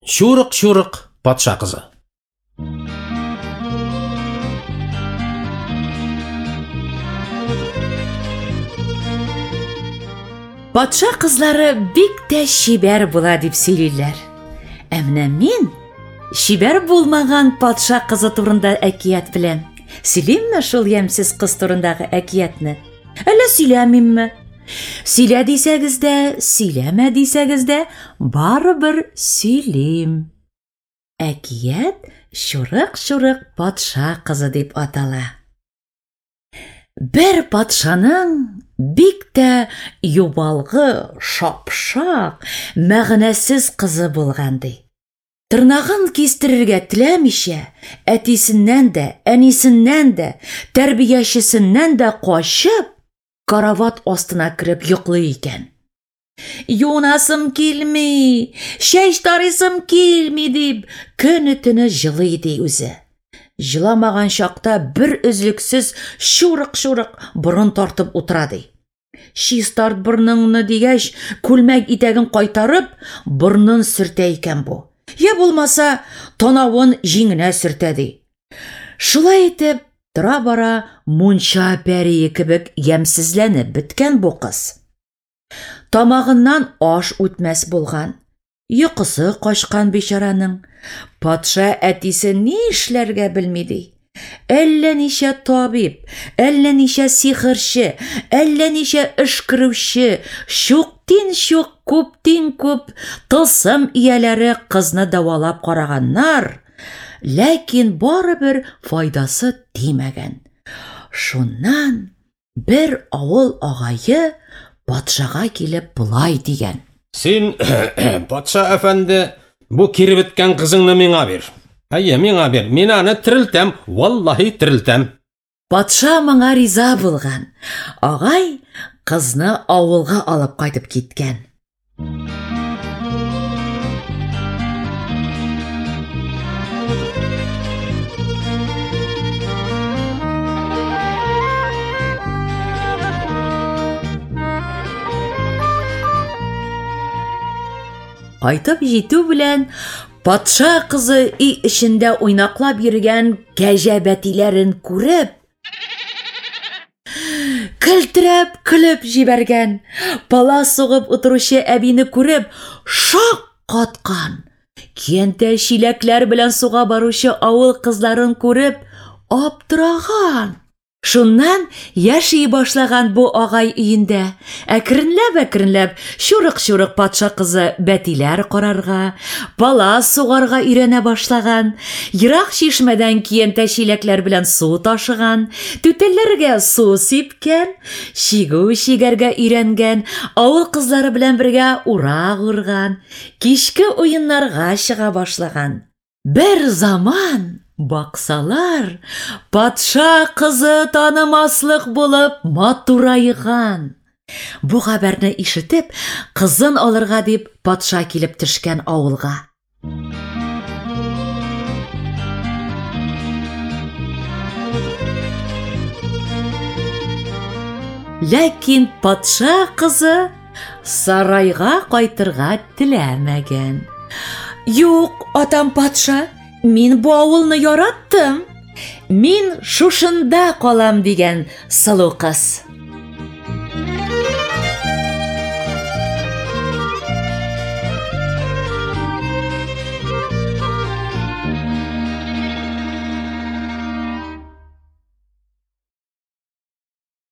Шурық-шурық патша қызы. Патша кызлары бик тә шибәр була дип сөйлиләр. Әмма мин шибәр булмаган патша кызы турында әкият беләм. Сөйлимме шул ямьсез кыз турындагы әкиятне? Әллә сөйләмимме? Сөйлә дисәгез дә, сөйләмә дисәгез дә, барыбер сөйлим. Әкият Шурык-шурык патша кызы дип атала. Бер патшаның бик тә юбалгы, шапшак, мәгънәсез кызы булган ди. Тырнагын кистерергә теләмичә, әтисеннән дә, әнисеннән дә, тәрбиячесеннән дә качып, карават астына кереп йоклый икән. Юнасым килми, чәч тарысым килми дип, көне-төне җылый ди үзе. Җыламаган чакта бер өзлексез шурык-шурык борын тартып утыра ди. Чистарт борныңны дигәч, күлмәк итәген кайтарып, борнын сөртә икән бу. Я булмаса, танавын җиңенә сөртә ди. Шулай итеп, тора-бара мунча пәрие кебек ямьсезләнеп беткән бу кыз. Тамагыннан аш үтмәс булган. Йокысы качкан бичараның. Патша әтисе ни эшләргә белми ди. Әллә ничә табиб, әллә ничә сихерче, әллә ничә эш күрүче, шук-тин-шук, күп-тин-күп тылсым ияләре кызны давалап караганнар, ләкин барыбер файдасы тимәгән. Шуннан бер авыл агае патшага килеп булай дигән. Син, патша әфәнде, бу киребеткән кызыңны миңа бир. Әйе, миңа бир. Мин аны терелтәм, валлаһи терелтәм. Патша моңа риза булган. Агай кызны авылга алып кайтып киткән. Кайтып җитү белән патша кызы өй эчендә уйнаклап йөргән кәҗә бәтиләрен күреп, көлтерәп көлеп җибәргән. Пала сугып утыручы әбине күреп, шак каткан. Киянтә чиләкләр белән суга баручы авыл кызларын күреп, аптыраган. Шуннан яши башлаган бу агай өендә. Әкренләп шурык-шурык патша кызы бәтиләр карарга, пала сугарга өйрәнә башлаган. Ерак чишмәдән киянтә чиләкләр белән су ташыган, түтәлләргә су сипкән, чигү чигәргә өйрәнгән, авыл кызлары белән бергә урак урган, кичке уеннарга чыга башлаган. Бер заман баксалар, патша кызы танымаслык булып матурайган. Бу хәбәрне ишетеп, кызын алырга дип патша килеп төшкән авылга. Ләкин патша кызы сарайга кайтырга теләмәгән. Юк, атам патша, мин бу авылны яраттым. Мин шушында калам дигән сылу кыз.